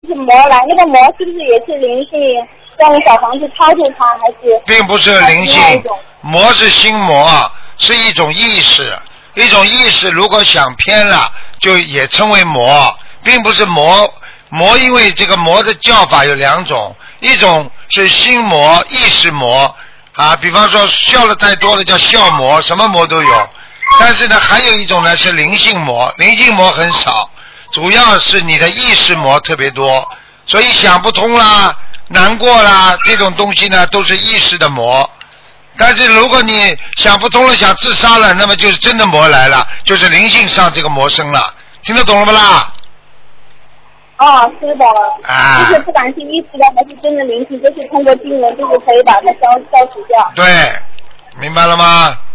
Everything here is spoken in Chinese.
就是魔来，那个魔是不是也是灵性？用小房子超度它，还是？ 并不是灵性，魔是心魔，是一种意识，一种意识如果想偏了，就也称为魔，并不是魔。魔因为这个魔的叫法有两种，一种是心魔、意识魔啊，比方说笑了太多的叫笑魔，什么魔都有。但是呢，还有一种呢是灵性魔，灵性魔很少，主要是你的意识魔特别多，所以想不通啦、难过啦，这种东西呢都是意识的魔。但是如果你想不通了，想自杀了，那么就是真的魔来了，就是灵性上这个魔生了，听得懂了不啦？ 哦，听懂了。啊。就是不管是意识的还是真的灵性，就是通过经文，就是可以把它消除掉。 对，明白了吗？